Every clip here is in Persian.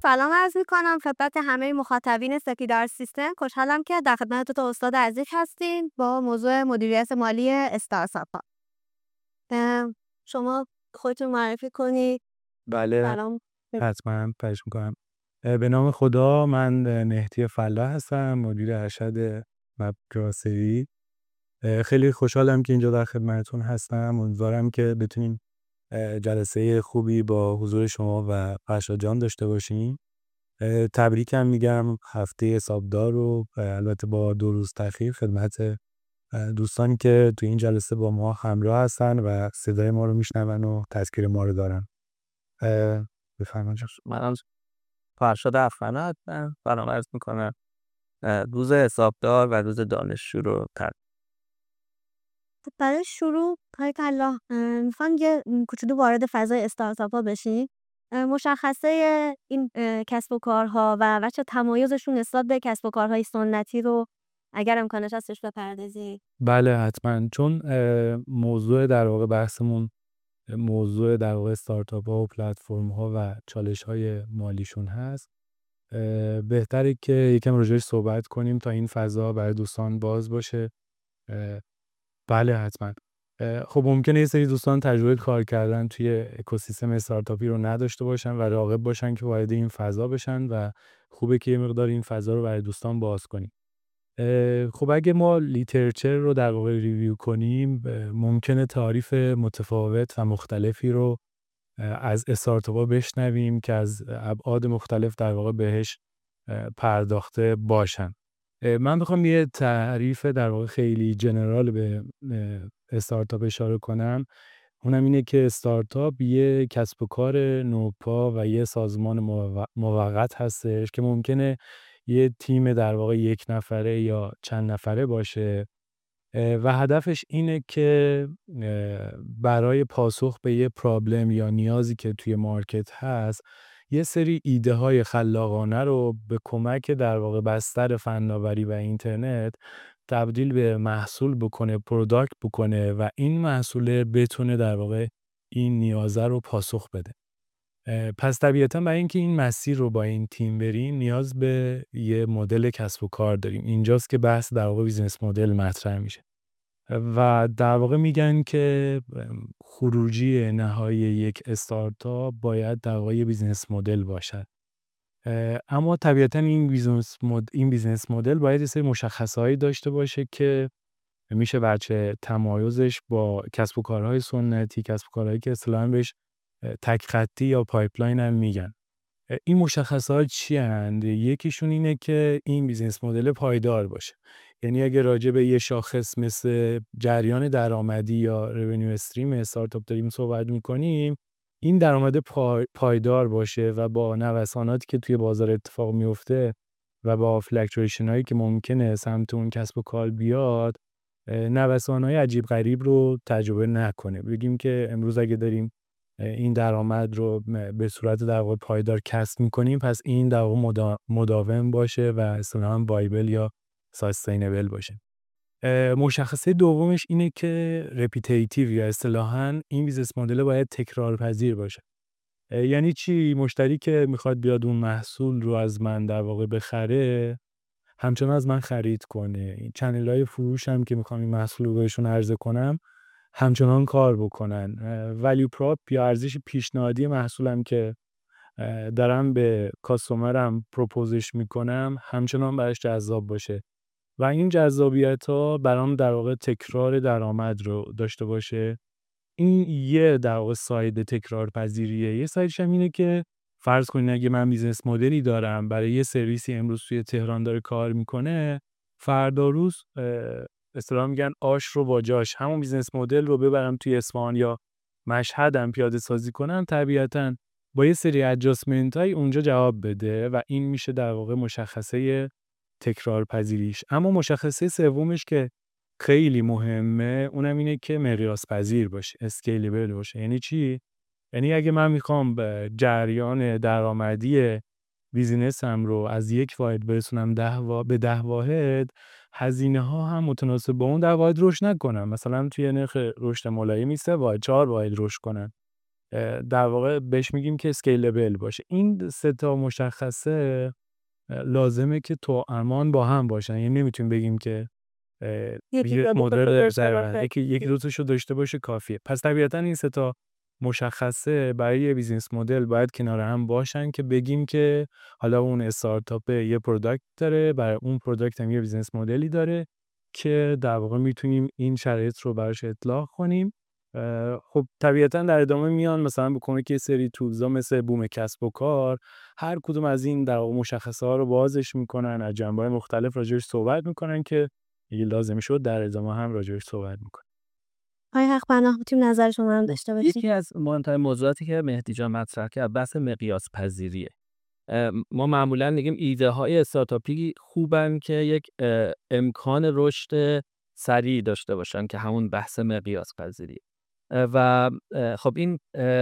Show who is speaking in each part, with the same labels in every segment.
Speaker 1: سلام عرض می‌کنم خدمت همه مخاطبین سپیدار سیستم. خوشحالم که در خدمت تو استاد عزیز هستیم با موضوع مدیریت مالی استارتاپ‌ها. شما خودتون معرفی کنید.
Speaker 2: بله
Speaker 1: سلام.
Speaker 2: حتما خواهش میکنم. به نام خدا، من مهدی فلاح هستم، مدیر ارشد مب جاسری. خیلی خوشحالم که اینجا در خدمتتون هستم. امیدوارم که بتونیم جلسه خوبی با حضور شما و فرشاد جان داشته باشیم. تبریکم میگم هفته حسابدار رو، البته با 2 روز تأخیر، خدمت دوستانی که تو این جلسه با ما همراه هستن و صدای ما رو میشنون و تذکیر ما رو دارن. بفرمایید.
Speaker 3: منم فرشاد افغانه هستم. سلام عرض میکنم. روز حسابدار و روز دانشجو رو
Speaker 1: برای شروع های الله میخوام یه کوچولو وارد فضای استارتاپ‌ها بشیم. مشخصه این کسب و کارها و بچه تمایزشون نسبت به کسب و کارهای سنتی رو اگر امکانش هستش بپردازی.
Speaker 2: بله حتما، چون موضوع در واقع بحثمون موضوع در واقع استارتاپ ها و پلتفرم ها و چالش های مالیشون هست، بهتره که یکم راجعش صحبت کنیم تا این فضا برای دوستان باز باشه. بله حتما. خب ممکنه یه سری دوستان تجربه کار کردن توی اکوسیستم استارتاپی رو نداشته باشن و راغب باشن که وارد این فضا بشن و خوبه که یه مقدار این فضا رو برای دوستان باز کنیم. خب اگه ما لیترچر رو در واقع ریویو کنیم، ممکنه تعاریف متفاوت و مختلفی رو از استارتاپ‌ها بشنویم که از ابعاد مختلف در واقع بهش پرداخته باشن. من بخوام یه تعریف در واقع خیلی جنرال به استارتاپ اشاره کنم، اونم اینه که استارتاپ یه کسب و کار نوپا و یه سازمان موقت هستش که ممکنه یه تیم در واقع 1 نفره یا چند نفره باشه و هدفش اینه که برای پاسخ به یه پرابلم یا نیازی که توی مارکت هست، یه سری ایده های خلاقانه رو به کمک در واقع بستر فناوری و اینترنت تبدیل به محصول بکنه، پروداکت بکنه و این محصول بتونه در واقع این نیازه رو پاسخ بده. پس طبیعتاً برای اینکه این مسیر رو با این تیم بریم، نیاز به یه مدل کسب و کار داریم. اینجاست که بحث در واقع بیزنس مدل مطرح میشه و در واقع میگن که خروجی نهایی یک استارتاپ باید در واقع بیزنس مدل باشد. اما طبیعتاً این بیزنس مدل باید یه سری مشخصهایی داشته باشه که میشه بچه تمایزش با کسب و کارهای سنتی، کسب و کارهایی که اصطلاحاً بهش تک خطی یا پایپلاین هم میگن. این مشخصات چی هستند؟ یکیشون اینه که این بیزنس مدل پایدار باشه. یعنی اگه راجع به یه شاخص مثل جریان درآمدی یا revenue استریم استارتاپ داریم صحبت میکنیم، این درآمد پایدار باشه و با نوساناتی که توی بازار اتفاق میفته و با فلکچویشن هایی که ممکنه سمت اون کسب و کار بیاد، نوسان‌های عجیب غریب رو تجربه نکنه. بگیم که امروز اگه داریم این درآمد رو به صورت در واقع پایدار کسب می‌کنیم، پس این در واقع مداوم باشه و اصطلاحاً وایبل یا ساستینبل باشه. مشخصه دومش اینه که رپیتیتیو یا اصطلاحاً این بیزنس مدل باید تکرارپذیر باشه. یعنی چی؟ مشتری که میخواد بیاد اون محصول رو از من در واقع بخره، همچنان از من خرید کنه. این چنل‌های فروش هم که میخوام این محصول رو بهشون عرضه کنم، همچنان کار بکنن. ولیو پراپ یا ارزش پیشنهادی محصولم که دارم به کاستومرم پروپوزش میکنم، همچنان براش جذاب باشه و این جذابیت‌ها برام در واقع تکرار درآمد رو داشته باشه. این یه در واقع ساید تکرار پذیریه. یه سایدش هم اینه که فرض کنین اگه من بیزنس مدلی دارم برای یه سرویسی امروز توی تهران داره کار میکنه، فردا روز اصطلاحاً میگن آش رو با جاش، همون بیزنس مدل رو ببرم توی اصفهان یا مشهدم پیاده سازی کنم، طبیعتاً با یه سری ادجاستمنت های اونجا جواب بده و این میشه در واقع مشخصه تکرار پذیریش. اما مشخصه سومش که خیلی مهمه، اونم اینه که مقیاس پذیر باشه، اسکیلبل باشه. یعنی چی؟ یعنی اگه من میخوام به جریان درآمدی بیزینسم رو از 1 واحد برسونم به 10 واحد، هزینه ها هم متناسب با اون 10 واحد رشد نکنم. مثلا توی نرخ رشد ملایمی 3 واحد 4 واحد رشد کنن. در واقع بهش میگیم که اسکیلبل باشه. این 3 تا مشخصه لازمه که توامان با هم باشن. یعنی نمیتونیم بگیم که بیزنس مدل یکی دو تاشو داشته باشه کافیه. پس طبیعتا این 3 تا مشخصه برای یه بیزنس مدل باید کنار هم باشن که بگیم که حالا اون استارتاپ یه پروداکت داره، برای اون پروداکت هم یه بیزنس مدلی داره که در واقع میتونیم این شرایط رو براش اطلاق کنیم. خب طبیعتا در ادامه میان مثلا به کمک یه سری تولزا مثل بوم کسب و کار هر کدوم از این در واقع مشخصه ها رو بازش میکنن، از جنبه‌های مختلف راجعش صحبت میکنن که اگه لازم شد در ادامه هم راجعش صحبت میکنن.
Speaker 1: آقای حق‌پناه میتونیم نظر شما هم داشته باشیم.
Speaker 3: یکی از مهمترین موضوعاتی که مهدی جان مطرح کرد بحث مقیاس پذیریه. ما معمولا میگیم ایده های استارتاپی خوبن که یک امکان رشد سریع داشته باشن که همون بحث مقیاس پذیریه. و خب این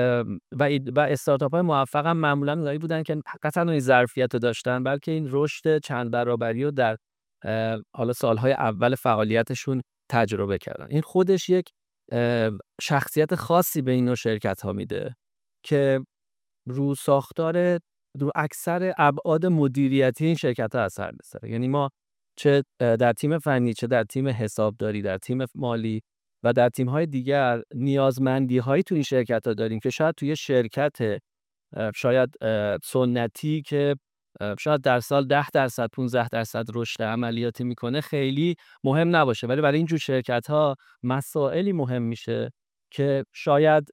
Speaker 3: و استارتاپ های موفق هم معمولا اونایی بودن که فقط این ظرفیت رو داشتن بلکه این رشد چند برابری رو در حالا سالهای اول فعالیتشون تجربه کردن. این خودش یک شخصیت خاصی به این نوع شرکت ها میده که رو ساختار رو اکثر ابعاد مدیریتی این شرکت ها اثر میذاره. یعنی ما چه در تیم فنی، چه در تیم حسابداری، در تیم مالی و در تیم‌های دیگر نیازمندی‌هایی تو این شرکت‌ها داریم که شاید توی شرکت شاید سنتی که شاید در سال 10% 15% رشد عملیاتی میکنه خیلی مهم نباشه، ولی برای اینجور شرکت‌ها مسائلی مهم میشه که شاید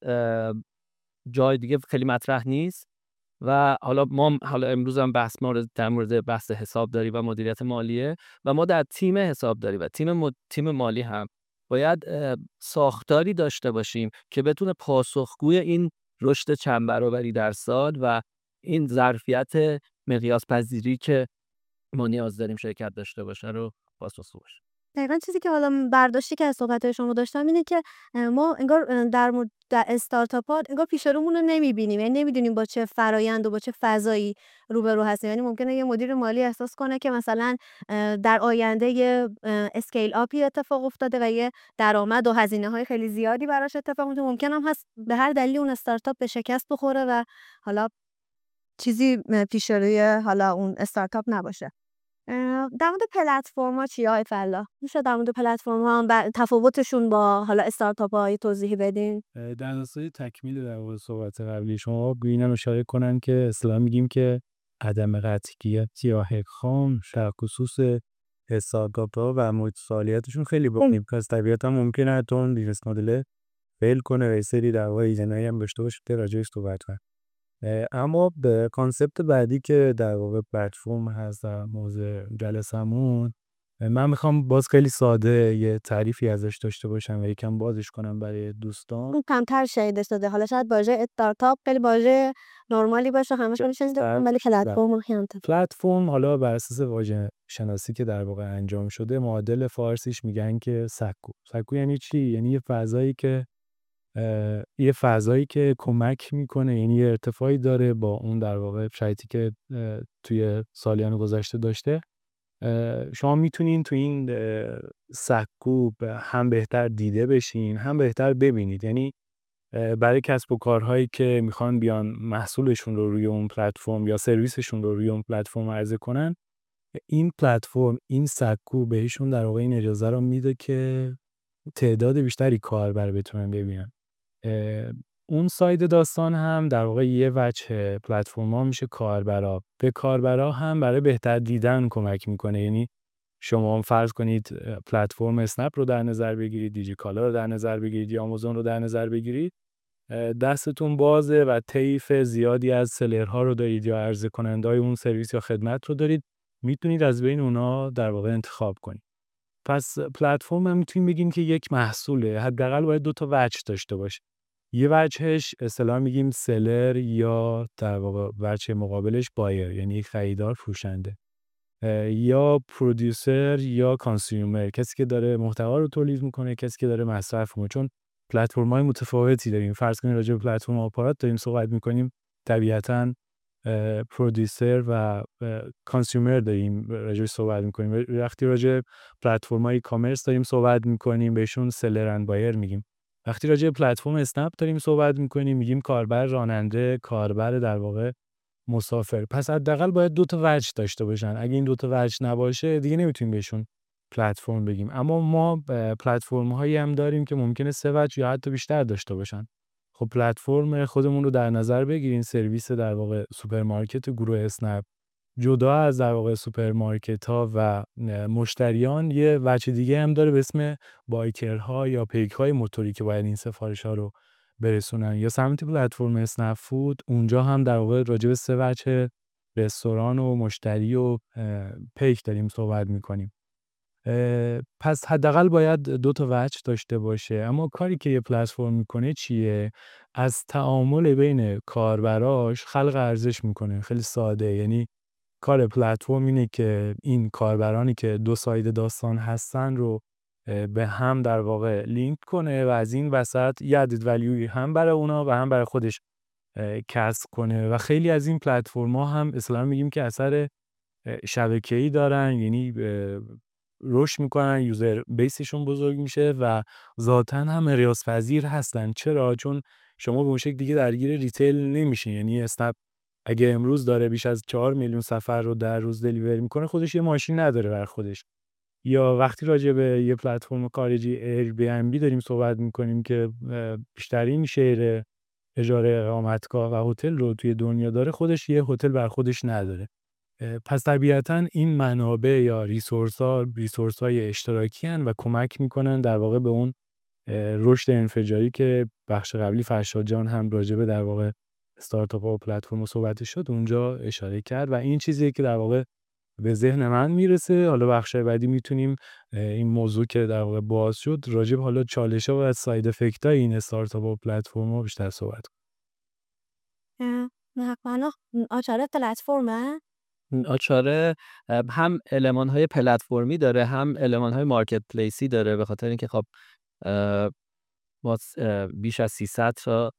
Speaker 3: جای دیگه خیلی مطرح نیست. و حالا امروز هم در مورد بحث حسابداری و مدیریت مالیه و ما در تیم حسابداری و تیم مالی هم باید ساختاری داشته باشیم که بتونه پاسخگوی این رشد چند برابری در سال و این ظرفیت مقیاس پذیری که ما نیاز داریم شرکت داشته باشه رو پاسخگو باشه.
Speaker 1: دقیقاً چیزی که حالا برداشتی که از صحبت‌های شما داشتم اینه که ما انگار در استارتاپ‌ها انگار پیش رومون رو نمی‌بینیم، یعنی نمی‌دونیم با چه فرایند و با چه فضایی روبرو هستیم. یعنی ممکنه یه مدیر مالی احساس کنه که مثلا در آینده یه اسکیل آپی اتفاق افتاده و یه درآمد و هزینه‌های خیلی زیادی براش اتفاق میفته. ممکن هم هست به هر دلیلی اون استارتاپ به شکست بخوره و حالا چیزی پیش روی حالا اون استارتاپ نباشه. در مورد پلتفرم‌ها چیه آقای فلاح؟ میشه در مورد پلتفرم‌ها هم تفاوتشون با حالا استارتاپ‌ها توضیحی بدین؟
Speaker 2: در راستای تکمیل در واقع صحبت قبلی شما اینم اشاره کنن که اصطلاحاً میگیم که عدم قطعیت یا هکخام در خصوص استارتاپ‌ها و محیط فعالیتشون خیلی مهمه. پس طبیعتاً ممکنه حتی اون بیزنس مدل فیل کنه و یه سری در واقع ایده‌هایی هم داشته باشه که راجعش صحبت کنن. اما به کانسپت بعدی که در واقع پلتفرم هست در موضوع جلسمون، من میخوام باز خیلی ساده یه تعریفی ازش داشته باشم و یکم بازش کنم برای دوستان.
Speaker 1: اون کمتر شنیده شده. حالا شاید واژه استارتاپ خیلی واژه نرمالی باشه، همشون شنیده ولی پلتفرم خیلی
Speaker 2: پلتفرم حالا بر اساس واژه شناسی که در واقع انجام شده معادل فارسیش میگن که سکو. سکو یعنی چی؟ یعنی یه فضایی که کمک میکنه، یعنی یه ارتفاعی داره با اون در واقع شرایطی که توی سالیان گذشته داشته. شما میتونین تو این سکو هم بهتر دیده بشین هم بهتر ببینید. یعنی برای کسب و کارهایی که میخوان بیان محصولشون رو روی اون پلتفرم یا سرویسشون رو روی اون پلتفرم عرضه کنن، این پلتفرم، این سکو بهشون در واقع این اجازه رو میده که تعداد بیشتری کاربر بتونن ببینن. اون ساید داستان هم در واقع یه وجه پلتفرم‌ها میشه کاربرا. به کاربرا هم برای بهتر دیدن کمک میکنه. یعنی شما فرض کنید پلتفرم اسنپ رو در نظر بگیرید، دیجیکالا رو در نظر بگیرید یا آمازون رو در نظر بگیرید، دستتون بازه و طیف زیادی از سلرها رو دارید یا عرضه کننده‌های اون سرویس یا خدمت رو دارید، میتونید از بین اونا در واقع انتخاب کنید. پس پلتفرم هم میتونیم بگیم که یک محصوله، حداقل باید 2 تا وجه داشته باشه. یه وجهش اصطلاحاً میگیم سلر یا در واقع وجه مقابلش بایر، یعنی خریدار فروشنده، یا پرودیوسر یا کانسیومر، کسی که داره محتوا رو تولید میکنه، کسی که داره مصرف میکنه. چون پلتفرم‌های متفاوتی داریم. فرض کنید راجع به پلتفرم آپارات داریم صحبت میکنیم، طبیعتاً پرودیوسر و کانسیومر داریم راجع صحبت میکنیم. وقتی راجع پلتفرم‌های کامرس داریم صحبت میکنیم بهشون سلر اند بایر میگیم. وقتی راجع به پلتفرم اسنپ داریم صحبت می‌کنیم میگیم کاربر راننده، کاربر در واقع مسافر. پس حداقل باید 2 تا وجه داشته باشن. اگه این 2 تا وجه نباشه دیگه نمیتونیم بهشون پلتفرم بگیم. اما ما پلتفرم‌هایی هم داریم که ممکنه 3 وجه یا حتی بیشتر داشته باشن. خب پلتفرم خودمون رو در نظر بگیرین، سرویس در واقع سوپرمارکت گروه اسنپ جدا از در واقع سوپرمارکت‌ها و مشتریان یه وجه دیگه هم داره به اسم بایکرها یا پیک‌های موتوری که باید این سفارش‌ها رو برسونن. یا سمت پلتفرم اسنپ فود، اونجا هم در واقع راجع به 3 وجه رستوران و مشتری و پیک داریم صحبت می‌کنیم. پس حداقل باید 2 تا وجه داشته باشه. اما کاری که یه پلتفرم میکنه چیه؟ از تعامل بین کاربراش خلق ارزش میکنه. خیلی ساده. یعنی کار پلتفرم اینه که این کاربرانی که 2 ساید داستان هستن رو به هم در واقع لینک کنه و از این وسط یه ادد ولیوی هم برای اونا و هم برای خودش کسب کنه. و خیلی از این پلتفرم‌ها هم اصلا میگیم که اثر شبکه‌ای دارن، یعنی رشد میکنن، یوزر بیسشون بزرگ میشه و ذاتاً هم مقیاس پذیر هستن. چرا؟ چون شما به اون شکل دیگه درگیر ریتیل نمیشین. یعنی اسنپ اگه امروز داره بیش از 4 میلیون سفر رو در روز دلیوری میکنه، خودش یه ماشین نداره بر خودش. یا وقتی راجع به یه پلتفرم خارجی Airbnb داریم صحبت میکنیم که بیشترین شیر اجاره اقامتگاه و هتل رو توی دنیا داره، خودش یه هتل بر خودش نداره. پس طبیعتاً این منابع یا ریسورس‌های اشتراکی هن و کمک میکنن در واقع به اون رشد انفجاری که بخش قبلی فرشاد جان هم راجع به در واقع استارتاپ و پلتفرم صحبت شد اونجا اشاره کرد و این چیزیه که در واقع به ذهن من میرسه. حالا بخش بعدی میتونیم این موضوع که در واقع باز شد راجع به حالا چالش‌ها و ساید افکت‌های این استارتاپ و پلتفرم‌ها بیشتر صحبت کنیم.
Speaker 1: حتما آچار پلتفرمه.
Speaker 3: آچاره هم المان‌های پلتفرمی داره، هم المان‌های مارکت پلیسی داره، به خاطر اینکه خب ما بیش از 300 تا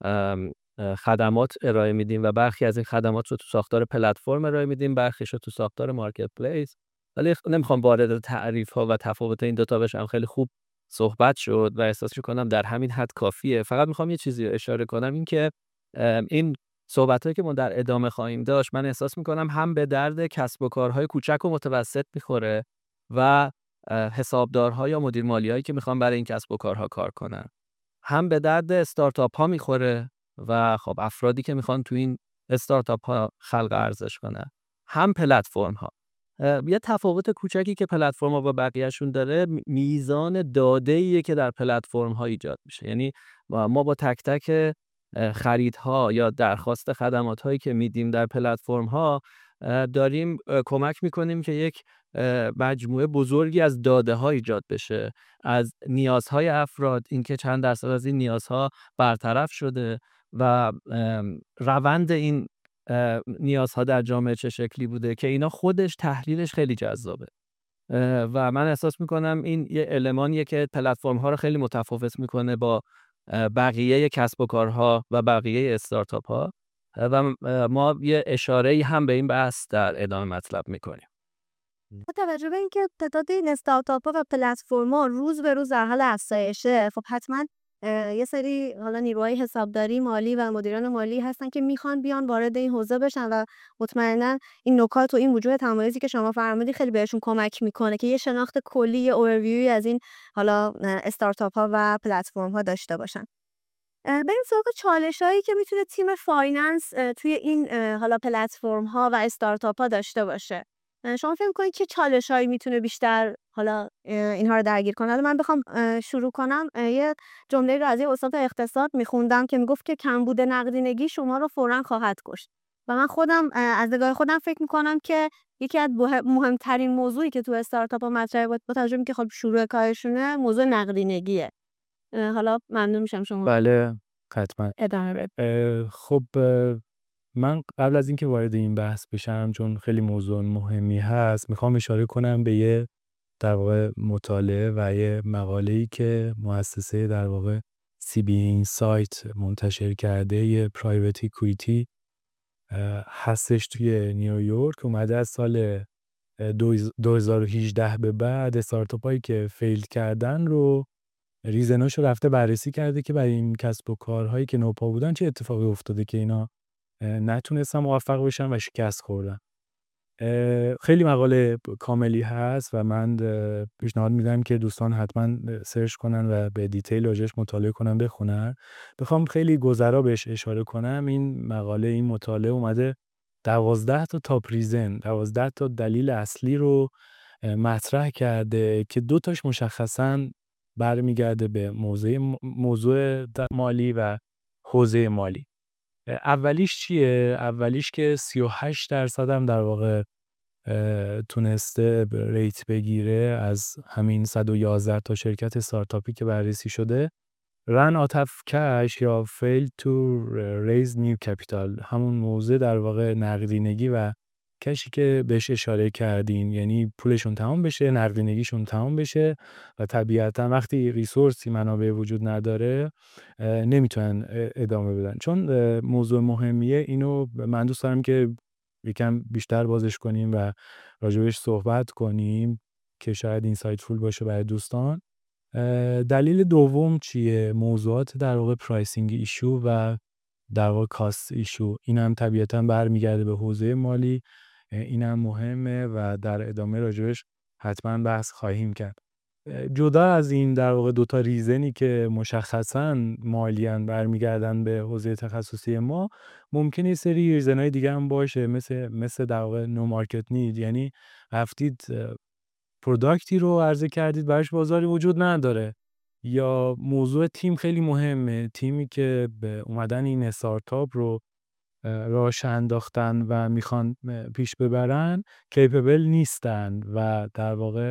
Speaker 3: خدمات ارائه میدیم و برخی از این خدمات رو تو ساختار پلتفرم ارائه میدیم، برخیش رو تو ساختار مارکت پلیس. ولی نمیخوام وارد تعریف ها و تفاوت این دوتا بشم، خیلی خوب صحبت شد و احساس میکنم در همین حد کافیه. فقط میخوام یه چیزی رو اشاره کنم، این که این صحبتایی که ما در ادامه خواهیم داشت من احساس میکنم هم به درد کسب و کارهای کوچک و متوسط میخوره و حسابدارها یا مدیر مالیایی که میخوان برای این کسب و کارها کار کنن، هم به درد استارتاپ ها میخوره و خب افرادی که میخوان تو این استارتاپ ها خلق ارزش کنن، هم پلتفرم ها. یه تفاوت کوچکی که پلتفرم ها با بقیه‌شون داره میزان داده‌ایه که در پلتفرم ها ایجاد میشه. یعنی ما با تک تک خریدها یا درخواست خدمات هایی که میدیم در پلتفرم ها داریم کمک میکنیم که یک مجموعه بزرگی از داده ها ایجاد بشه، از نیازهای افراد، اینکه چند درصد از این نیازها برطرف شده و روند این نیازها در جامعه چه شکلی بوده، که اینا خودش تحلیلش خیلی جذابه و من احساس میکنم این یه المانیه که پلتفرم ها رو خیلی متفاوت میکنه با بقیه کسب و کارها و بقیه استارتاپ ها و ما یه اشاره‌ای هم به این بحث در ادامه مطلب میکنیم.
Speaker 1: با توجه به اینکه تعداد این استارتاپ‌ها و پلتفرم‌ها روز به روز در حال افزایشه، خب حتما یه سری حالا نیروهای حسابداری، مالی و مدیران مالی هستن که میخوان بیان وارد این حوزه بشن و مطمئنا این نکات و این وجود تمایزی که شما فرمودی خیلی بهشون کمک میکنه که یه شناخت کلی، یه اوورویوی از این حالا استارتاپ‌ها و پلتفرم‌ها داشته باشن. بریم سراغ چالش‌هایی که میتونه تیم فایننس توی این حالا پلتفرم‌ها و استارتاپ‌ها داشته باشه. شما فکر می‌کنید چه چالش‌هایی میتونه بیشتر حالا اینها رو درگیر کنه؟ حالا من بخوام شروع کنم، یه جمله رو از یه استاد اقتصاد میخوندم که میگفت که کمبود نقدینگی شما رو فوراً خواهد کشت. و من خودم از نگاه خودم فکر می‌کنم که یکی از مهمترین موضوعی که تو استارتاپ‌ها مطرحه با توجه به اینکه خب شروع کارشونه موضوع نقدینگیه. حالا ممنون میشم شما
Speaker 2: بله حتما.
Speaker 1: ادامه بدید.
Speaker 2: خب من قبل از اینکه وارد این بحث بشم، چون خیلی موضوع مهمی هست، میخوام اشاره کنم به یه در واقع مطالعه و یه مقاله‌ای که مؤسسه در واقع CB Insight منتشر کرده، یه پرایوت اکویتی هستش توی نیویورک. اومده از سال 2018 به بعد استارتاپ هایی که فیل کردن رو ریزناشو رفته بررسی کرده که برای این کسب و کارهایی که نوپا بودن چه اتفاقی افتاده که اینا نتونستن موفق بشن و شکست خوردن. خیلی مقاله کاملی هست و من پیشنهاد میدم که دوستان حتما سرچ کنن و به دیتیل راجعش مطالعه کنن، بخونن. بخوام خیلی گذرا بهش اشاره کنم، این مقاله، این مطالعه اومده 12 تا تاپ ریزن، 12 تا دلیل اصلی رو مطرح کرده که 2 تاش مشخصاً برمیگرده به موضوع مالی و حوزه مالی. اولیش چیه؟ اولیش که 38% هم در واقع تونسته ریت بگیره از همین 111 تا شرکت استارتاپی که بررسی شده. run out of cash یا fail to raise new capital، همون موضوع در واقع نقدینگی و کشی که بهش اشاره کردین، یعنی پولشون تمام بشه، نقدینگیشون تمام بشه و طبیعتا وقتی ریسورسی، منابع وجود نداره نمیتونن ادامه بدن. چون موضوع مهمیه، اینو من دوست دارم که یکم بیشتر بازش کنیم و راجبش صحبت کنیم که شاید اینسایتفول باشه برای دوستان. دلیل دوم چیه؟ موضوعات در واقع پرایسینگ ایشو و در واقع کاست ایشو. این هم طبیعتا برمیگرده به حوزه مالی، این هم مهمه و در ادامه راجبش حتما بحث خواهیم کرد. جدا از این در واقع 2 تا ریزنی که مشخصاً مالیان برمیگردن به حوزه تخصصی ما، ممکنه یه سری ریزن‌های دیگه هم باشه، مثل در واقع نو مارکت نید، یعنی رفتید پروداکتی رو عرضه کردید براش بازاری وجود نداره، یا موضوع تیم خیلی مهمه، تیمی که به اومدن این استارتاپ رو راهش انداختن و میخوان پیش ببرن کیپبل نیستن و در واقع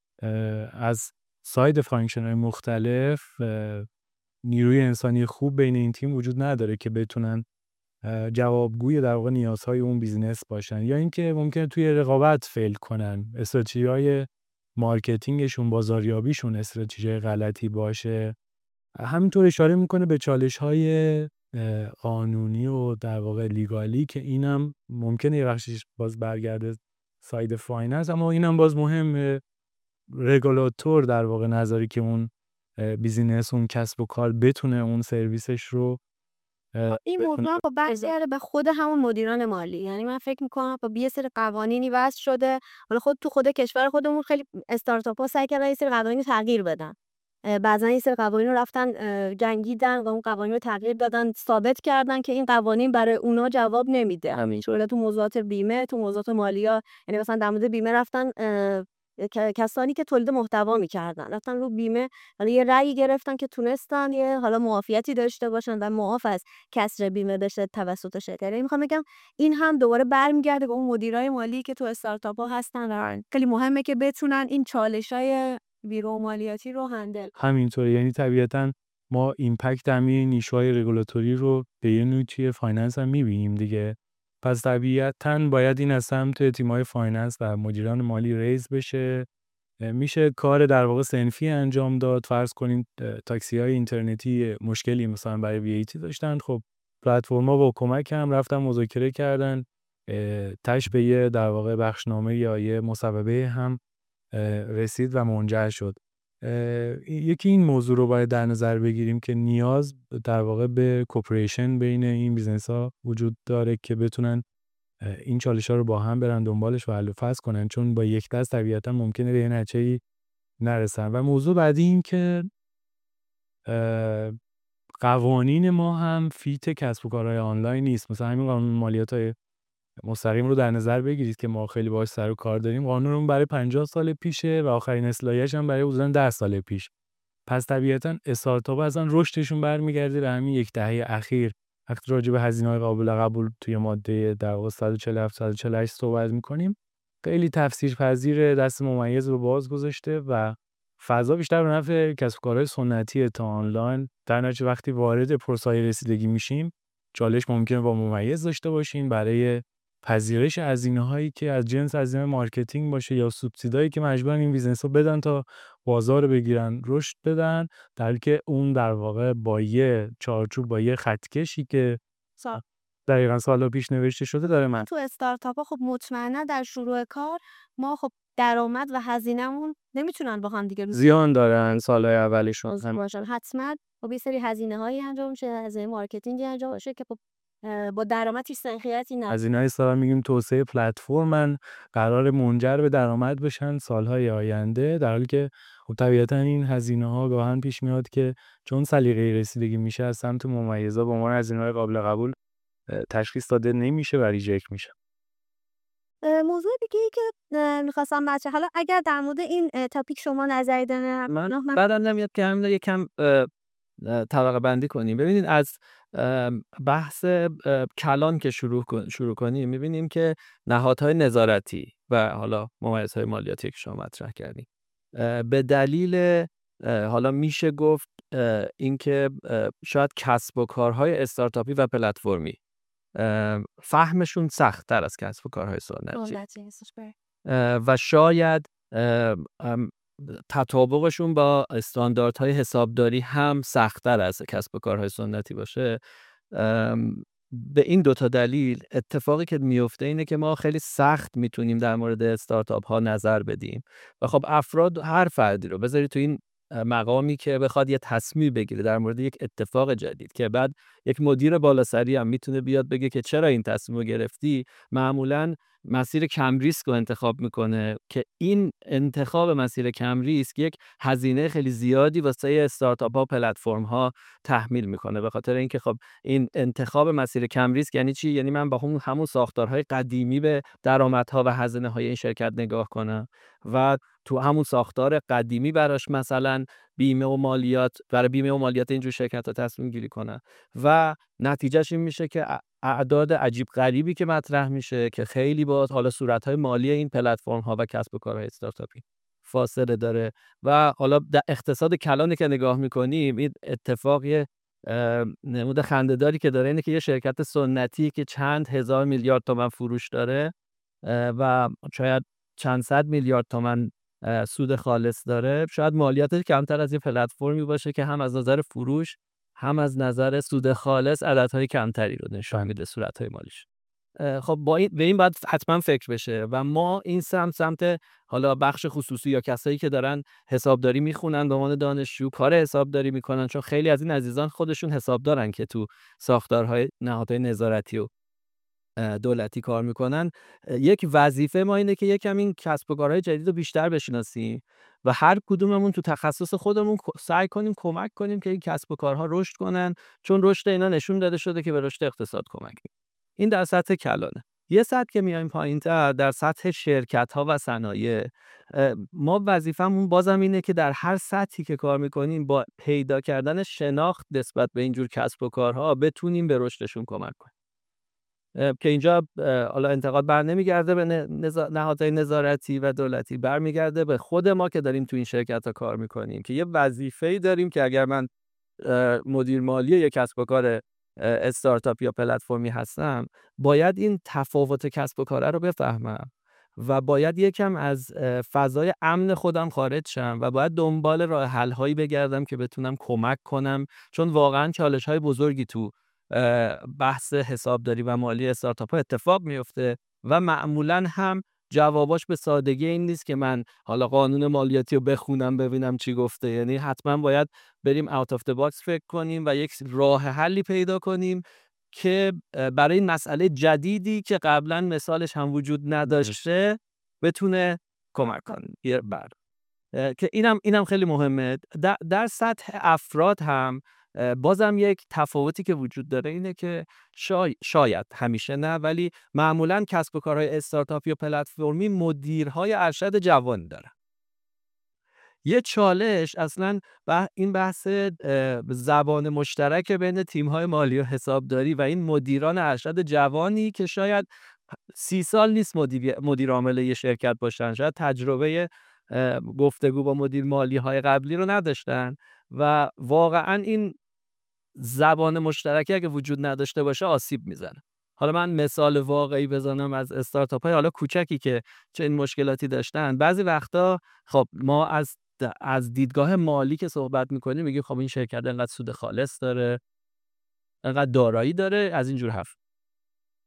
Speaker 2: از ساید فانکشن‌های مختلف نیروی انسانی خوب بین این تیم وجود نداره که بتونن جوابگوی در واقع نیازهای اون بیزینس باشن، یا اینکه ممکنه توی رقابت فیل کنن، استراتژی‌های مارکتینگشون، بازاریابیشون استراتژی غلطی باشه. همینطور اشاره میکنه به چالش‌های قانونی و در واقع لیگالی که اینم ممکنه یه بخشش باز برگرده ساید فایننس، اما اینم باز مهمه. رگولاتور در واقع نظری که اون بیزینس، اون کسب و کار بتونه اون سرویسش رو
Speaker 1: این موضوع هم برمیگرده به خود همون مدیران مالی. یعنی من فکر میکنم با یه سری قوانینی وضع شده، حالا خود کشور خودمون خیلی استارتاپ‌ها سعی کردن یه سری قوانین تغییر بدن، بعضا یه سری قوانین رو رفتن جنگیدن و اون قوانین رو تغییر دادن، ثابت کردن که این قوانین برای اونا جواب نمیده. همینطوره تو موضوعات بیمه، تو موضوعات مالیات، یعنی مثلا در مورد بیمه رفتن کسانی که تولید محتوا می‌کردن رفتن رو بیمه، حالا یه رأی گرفتن که تونستن یه حالا معافیتی داشته باشن و معاف از کسر بیمه بشه توسط شرکت. یعنی میخوام بگم این هم دوباره برمیگرده به اون مدیرای مالی که تو استارتاپ‌ها هستن و خیلی مهمه که بتونن این چالش‌های بیرو مالیاتی رو هندل.
Speaker 2: همینطوره، یعنی طبیعتاً ما ایمپکت همین نیش‌های رگولاتوری رو به یه نوعی توی فایننس هم می‌بینیم دیگه. پس طبیعتاً باید این از سمت تیم‌های فایننس و مدیران مالی ریز بشه. میشه کار در واقع صنفی انجام داد. فرض کنین تاکسی‌های اینترنتی مشکلی مثلا برای VAT داشتن، خب پلتفرم‌ها با کمک هم رفتن مذاکره کردن، تاش به یه در واقع بخشنامه یا یه مصوبه هم رسید و منجر شد. یکی این موضوع رو باید در نظر بگیریم که نیاز در واقع به کوپریشن بین این بیزنس‌ها وجود داره که بتونن این چالش‌ها رو با هم برن دنبالش و حل و فصل کنن، چون با یک دست طبیعتا ممکنه به یه نتیجه‌ای نرسن. و موضوع بعدی این که قوانین ما هم فیت کسب و کارهای آنلاین نیست. مثلا همین قانون مالیات مستقیم رو در نظر بگیرید که ما خیلی باهاش سر و کار داریم. قانون اون برای 50 سال پیشه و آخرین اصلاحیه‌اش هم برای حدوداً 10 سال پیش. پس طبیعتاً استارتاپ اصلا رشدشون برمیگرده به همین یک دهه اخیر. وقتی راجع به هزینه‌های قابل قبول توی ماده در واقع 147 148 صحبت می‌کنیم، خیلی تفسیرپذیر، دست ممیز رو باز گذاشته و فضا بیشتر به نفع کسب و کارهای سنتی تا آنلاین. در نتیجه وقتی وارد پروسه‌های رسیدگی میشیم، چالش ممکنه با ممیز داشته باشین برای پذیرش هزینه‌هایی که از جنس هزینه مارکتینگ باشه یا سوبسیدایی که مجبورن این بیزنس‌ها بدن تا بازار بگیرن، رشد بدن، در حالی که اون در واقع با یه چارچوب، با یه خطکشی که دقیقاً سال‌ها پیش نوشته شده داره. من
Speaker 1: تو استارتاپ‌ها خب مطمئنا در شروع کار ما خب درآمد و هزینه‌مون نمیتونن با هم دیگه
Speaker 3: زیان دارن سالهای اولیشون
Speaker 1: روز
Speaker 3: هم.
Speaker 1: باشن. حتما با یه سری هزینه‌هایی انجام میشه، هزینه مارکتینگی انجام میشه که خب با درآمد هیچ سنخیتی نداره.
Speaker 2: هزینه‌های سال میگیم توسعه پلتفرمن، قرار منجر به درآمد بشن سالهای آینده، در حالی که خب طبیعتا این هزینه‌ها گاهن پیش میاد که چون سلیقه رسیدگی میشه از سمت ممیزا به عنوان هزینه‌های قابل قبول تشخیص داده نمیشه و ریجکت میشه.
Speaker 1: موضوع دیگه‌ای که می‌خواستم بچه حالا اگر در مورد این تاپیک شما نظری دارین
Speaker 3: من بعدم نمیاد که همین یکم طبقه بندی کنیم. ببینید از بحث کلان که شروع کنیم میبینیم که نهادهای نظارتی و حالا ممیزهای مالیاتی که شما مطرح کردیم به دلیل حالا میشه گفت اینکه شاید کسب و کارهای استارتاپی و پلتفرمی فهمشون سخت‌تر از کسب و کارهای سنتی و شاید تطابقشون با استانداردهای حسابداری هم سخت‌تر از کسب و کارهای سنتی باشه. به این دوتا دلیل اتفاقی که میفته اینه که ما خیلی سخت میتونیم در مورد استارتاپ ها نظر بدیم و خب افراد هر فردی رو بذاری تو این مقامی که بخواد یه تصمیم بگیره در مورد یک اتفاق جدید که بعد یک مدیر بالاسری هم میتونه بیاد بگه که چرا این تصمیم رو گرفتی، معمولاً مسیر کم ریسک رو انتخاب میکنه که این انتخاب مسیر کم ریسک یک هزینه خیلی زیادی واسه استارتاپ ها و پلتفرم ها تحمیل میکنه. به خاطر اینکه خب این انتخاب مسیر کم ریسک یعنی چی؟ یعنی من با همون ساختارهای قدیمی به درآمدها و هزینه های این شرکت نگاه کنم و تو همون ساختار قدیمی براش مثلا بیمه و مالیات برای بیمه و مالیات اینجور شرکت ها تصمیم گیری کنن و نتیجهش این میشه که اعداد عجیب غریبی که مطرح میشه که خیلی با حالا صورت‌های مالی این پلتفرم ها و کسب و کارهای استارتاپی فاصله داره و حالا در اقتصاد کلانی که نگاه میکنیم این اتفاقی نمود خنده‌داری که داره اینه که یه شرکت سنتی که چند هزار میلیارد تومان فروش داره و شاید چند صد میلیارد تومان سود خالص داره، شاید مالیاتش کمتر از یه پلتفرمی باشه که هم از نظر فروش هم از نظر سود خالص عددهای کمتری رو نشون میده صورت‌های مالیش. خب به این باید حتما فکر بشه و ما این سمت حالا بخش خصوصی یا کسایی که دارن حسابداری میخونن به عنوان دانشجو کار حسابداری میکنن، چون خیلی از این عزیزان خودشون حسابدارن که تو ساختارهای نهادهای نظارتی و دولتی کار میکنن. یک وظیفه ما اینه که یکم این کسب و کارهای جدید رو بیشتر بشناسیم و هر کدوممون تو تخصص خودمون سعی کنیم کمک کنیم که این کسب و کارها رشد کنن، چون رشد اینا نشون داده شده که به رشد اقتصاد کمک میکنه. این در سطح کلانه. یه سطح که میایم پایین‌تر در سطح شرکت‌ها و صنایع، ما وظیفمون بازم اینه که در هر سطحی که کار میکنیم با پیدا کردن شناخت نسبت به اینجور کسب و کارها بتونیم به رشدشون کمک کنیم. که اینجا حالا انتقاد بر نمیگرده به نهادهای نظارتی و دولتی، برمیگرده به خود ما که داریم تو این شرکت‌ها کار میکنیم که یه وظیفه‌ای داریم که اگر من مدیر مالی یک کسب و کار استارتاپ یا پلتفرمی هستم باید این تفاوت کسب و کاره رو بفهمم و باید یکم از فضای امن خودم خارج شم و باید دنبال راه حل هایی بگردم که بتونم کمک کنم، چون واقعا چالش های بزرگی تو بحث حسابداری و مالی استارتاپ ها اتفاق میفته و معمولا هم جواباش به سادگی این نیست که من حالا قانون مالیاتی رو بخونم ببینم چی گفته. یعنی حتما باید بریم اوت آف دی باکس فکر کنیم و یک راه حلی پیدا کنیم که برای این مسئله جدیدی که قبلا مثالش هم وجود نداشته بتونه کمک کنه. که اینم خیلی مهمه. در سطح افراد هم بازم یک تفاوتی که وجود داره اینه که شاید همیشه نه ولی معمولاً کسب و کارهای استارتاپی و پلتفرمی مدیرهای ارشد جوان دارن. یه چالش اصلاً این بحث زبان مشترک بین تیم‌های مالی و حسابداری و این مدیران ارشد جوانی که شاید 30 سال نیست مدیر عامل یه شرکت باشن، شاید تجربه گفتگو با مدیر مالی های قبلی رو نداشتن و واقعاً این زبان مشترکی اگه وجود نداشته باشه آسیب میزنه. حالا من مثال واقعی بزنم از استارتاپ های حالا کوچکی که چه این مشکلاتی داشتن. بعضی وقتا خب ما از دیدگاه مالی که صحبت میکنیم میگیم خب این شرکت انقدر سود خالص داره، انقدر دارایی داره، از اینجور حرف.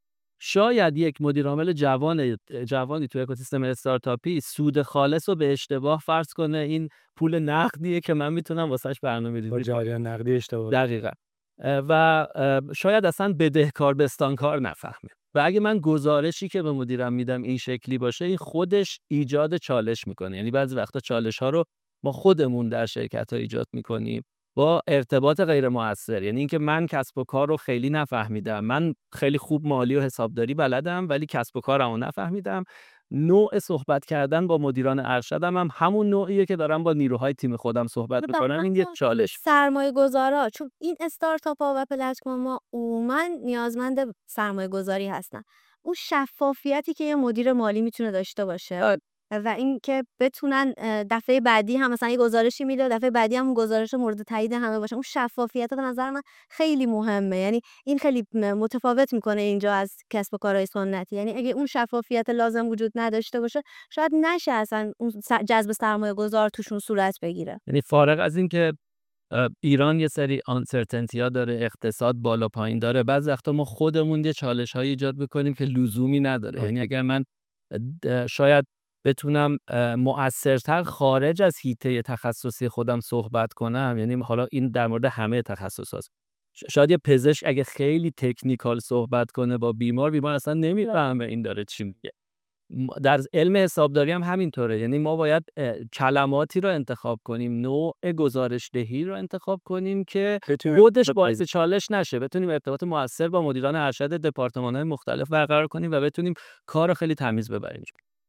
Speaker 3: شاید یک مدیر عامل جوانی تو اکوسیستم استارتاپی سود خالص رو به اشتباه فرض کنه این پول نقدیه که من میتونم واسش برنامه‌ریزی
Speaker 2: با
Speaker 3: کنم.
Speaker 2: جریان نقدی اشتباه.
Speaker 3: دقیقاً. و شاید اصلا بدهکار بستانکار نفهمه. و اگه من گزارشی که به مدیرم میدم این شکلی باشه، این خودش ایجاد چالش میکنه. یعنی بعضی وقتا چالش ها رو ما خودمون در شرکت ها ایجاد میکنیم با ارتباط غیر مؤثر. یعنی اینکه من کسب و کار رو خیلی نفهمیدم، من خیلی خوب مالی و حسابداری بلدم ولی کسب و کارمو نفهمیدم. نوع صحبت کردن با مدیران ارشدم هم همون نوعیه که دارم با نیروهای تیم خودم صحبت میکنم. این یک چالش.
Speaker 1: سرمایه گذارا، چون این استارتاپ ها و پلتفرم ها عموما نیازمند سرمایه گذاری هستن، اون شفافیتی که یه مدیر مالی میتونه داشته باشه و این که بتونن دفعه بعدی هم مثلا یه گزارشی میده، دفعه بعدی هم اون گزارش مورد تایید همه باشه، اون شفافیت به نظر من خیلی مهمه. یعنی این خیلی متفاوت میکنه اینجا از کسب و کارهای سنتی. یعنی اگه اون شفافیت لازم وجود نداشته باشه، شاید نشه اصلا اون جذب سرمایه گذار توشون صورت بگیره.
Speaker 3: یعنی فارغ از این که ایران یه سری آنسرتنتی ها داره، اقتصاد بالا پایین داره، بعضی وقتا ما خودمون یه چالش هایی ایجاد میکنیم که لزومی نداره. یعنی اگر من شاید بتونم مؤثرتر خارج از حیطه تخصصی خودم صحبت کنم، یعنی حالا این در مورد همه تخصصات، شاید یه پزشک اگه خیلی تکنیکال صحبت کنه با بیمار اصلا نمیفهمه این داره چی میگه. در علم حسابداری هم همینطوره. یعنی ما باید کلماتی رو انتخاب کنیم، نوع گزارش دهی رو انتخاب کنیم که خودش باعث چالش نشه، بتونیم ارتباط مؤثر با مدیران ارشد دپارتمان‌های مختلف برقرار کنیم و بتونیم کار رو خیلی تمیز ببریم.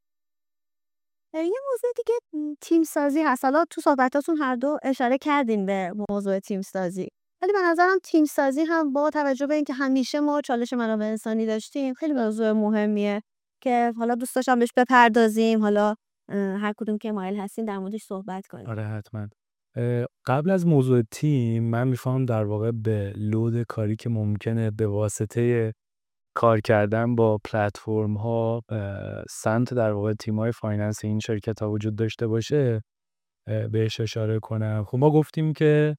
Speaker 1: یه موضوع دیگه تیم سازی هست. حالا تو صحبتاتون هر دو اشاره کردین به موضوع تیم سازی، ولی به نظرم تیم سازی هم با توجه به اینکه همیشه ما چالش منابع انسانی داشتیم خیلی موضوع مهمیه که حالا دوست داشتم بهش بپردازیم. حالا هر کدوم که مایل هستین در موردش صحبت کنیم.
Speaker 2: آره حتما. قبل از موضوع تیم من میخوام در واقع به لود کاری که ممکنه به واسطه کار کردن با پلتفرم ها سمت در واقع تیم های فایننس این شرکت ها وجود داشته باشه بهش اشاره کنم. خب ما گفتیم که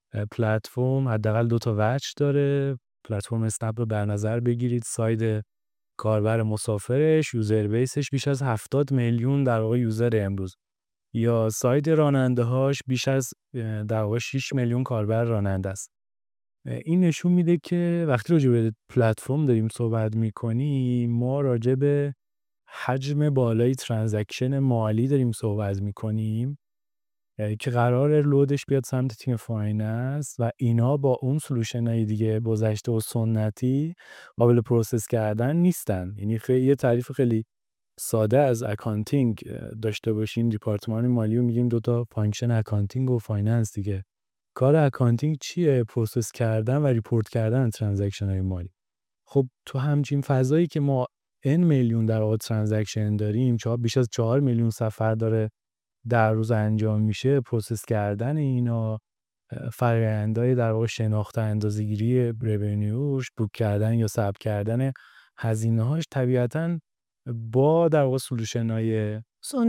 Speaker 2: پلتفرم حداقل 2 تا وجه داره. پلتفرم اسنپ رو در نظر بگیرید، ساید کاربر مسافرش، یوزر بیسش بیش از 70 میلیون در واقع یوزر امروز، یا ساید راننده هاش بیش از در واقع 6 میلیون کاربر راننده است. این نشون میده که وقتی راجع به پلتفرم داریم صحبت میکنیم ما راجع به حجم بالای ترانزکشن مالی داریم صحبت میکنیم که قرار لودش بیاد سمت تیم فایننس و اینا با اون سلوشن های دیگه گذشته و سنتی قابل پروسس کردن نیستن. یعنی یه تعریف خیلی ساده از اکانتینگ داشته باشین، دیپارتمان مالی رو میگیم 2 تا فانکشن اکانتینگ و فایننس دیگه. کار اکانتینگ چیه؟ پروسس کردن و ریپورت کردن ترانزکشن های مالی. خب تو همچین فضایی که ما n میلیون در واقع ترانزکشن داریم، بیش از 4 میلیون سفر داره در روز انجام میشه، پروسس کردن اینا، فرآیندهای در واقع شناخت اندازه‌گیری رونیوش، بوک کردن یا ثبت کردن هزینه‌هاش طبیعتاً با در واقع سولوشن‌های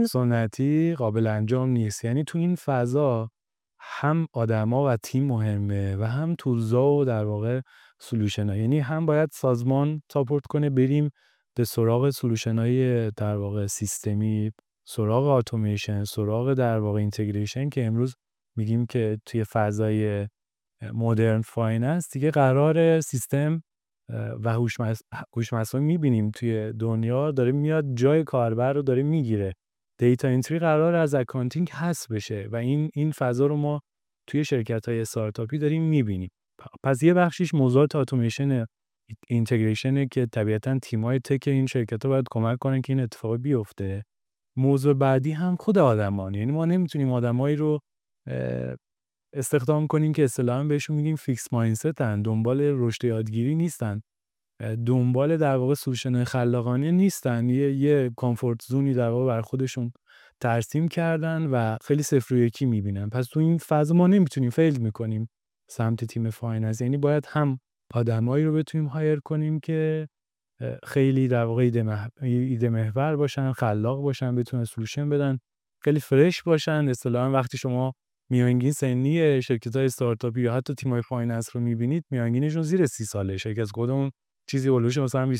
Speaker 2: سنتی قابل انجام نیست. یعنی تو این فضا هم آدما و تیم مهمه و هم تولزا و در واقع سولوشن‌ها. یعنی هم باید سازمان ساپورت کنه بریم به سراغ سولوشن‌های در واقع سیستمی، سراغ اتوماسیون، سراغ در واقع اینتگریشن که امروز میگیم که توی فضای مدرن فایننس دیگه قرار سیستم و هوش مصنوعی میبینیم توی دنیا داره میاد جای کاربر رو داره میگیره. دیتا انتری قرار از اکانتینگ حذف بشه و این فضا رو ما توی شرکت‌های استارتاپی داریم میبینیم. پس یه بخشیش موضوعات اتوماسیون اینتگریشنه که طبیعتاً تیم‌های تک این شرکت‌ها باید کمک کنن که این اتفاق بیفته. موضوع بعدی هم خود آدمان. یعنی ما نمیتونیم آدمایی رو استخدام کنیم که اصطلاحاً بهشون میگیم فیکس مایندستن، دنبال رشد یادگیری نیستن، دنبال در واقع سولوشن خلاقانه نیستن، یه کامفورت زونی در واقع بر خودشون ترسیم کردن و خیلی صفر و یکی میبینن. پس تو این فاز ما نمیتونیم فیل میکنیم سمت تیم فایننس. یعنی باید هم آدمایی رو بتونیم هایر کنیم که خیلی در واقع ایده محور باشن، خلاق باشن، بتونن سولوشن بدن، خیلی فرش باشن. اصطلاحاً وقتی شما میانگین سنی شرکت‌های استارتاپی یا حتی تیم‌های فایننس رو می‌بینید، میانگینشون زیر 30 ساله. شرکت خودمون چیزی هولوش مثلا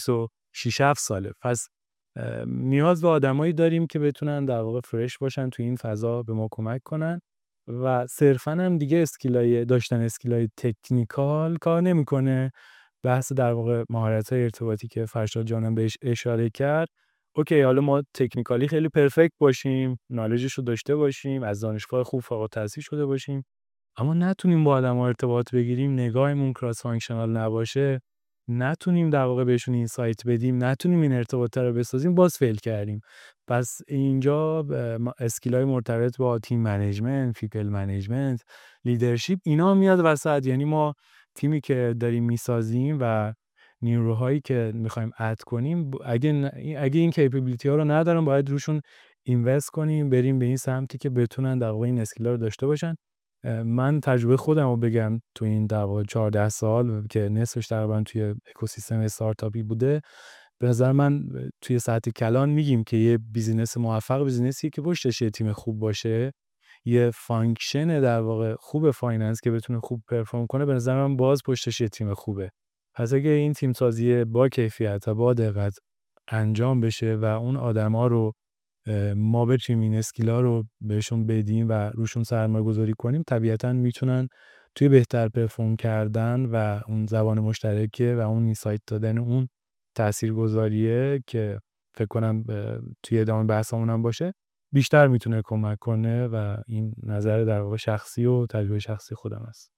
Speaker 2: 6-7 ساله. پس نیاز به آدمایی داریم که بتونن در واقع فرش باشن تو این فضا، به ما کمک کنن و صرفاً هم دیگه داشتن اسکیلای تکنیکال کار نمیکنه. بحث در واقع مهارت‌های ارتباطی که فرشاد جانم بهش اشاره کرد، اوکی حالا ما تکنیکالی خیلی پرفکت باشیم، نالجش رو داشته باشیم، از دانشگاه خوب فارغ التحصیل شده باشیم، اما نتونیم با آدم‌ها ارتباط بگیریم، نگاهمون کراس فانکشنال نباشه، نتونیم در واقع بهشون اینسایت بدیم، نتونیم این ارتباط رو بسازیم، باز فیل کردیم. پس اینجا اسکیل‌های مرتبط با تیم منیجمنت، پیپل منیجمنت، لیدرشپ اینا میاد وسط. یعنی ما تیمی که داریم میسازیم و نیروهایی که میخوایم اد کنیم، اگه این کیپبیلیتی ها رو ندارن، باید روشون اینوست کنیم، بریم به این سمتی که بتونن در واقع این اسکیلا رو داشته باشن. من تجربه خودم رو بگم، تو این در واقع 14 سال که نصفش تقریبا توی اکوسیستم استارتاپی بوده، به نظر من توی سطح کلان میگیم که یه بیزینس موفق بیزینسیه که پشتش یه تیم خوب باشه، یه فانکشن در واقع خوب فایننس که بتونه خوب پرفورم کنه، به نظر من باز پشتش یه تیم خوبه. پس اگه این تیم سازی با کیفیت و با دقت انجام بشه و اون آدما رو ما بتونیم این اسکیلا رو بهشون بدیم و روشون سرمایه گذاری کنیم، طبیعتاً میتونن توی بهتر پرفورم کردن و اون زبان مشترکه و اون اینسایت دادن اون تاثیرگذاریه که فکر کنم توی ادامه بحثمون هم باشه، بیشتر میتونه کمک کنه. و این نظر در واقع شخصی و تجربه شخصی خودم است.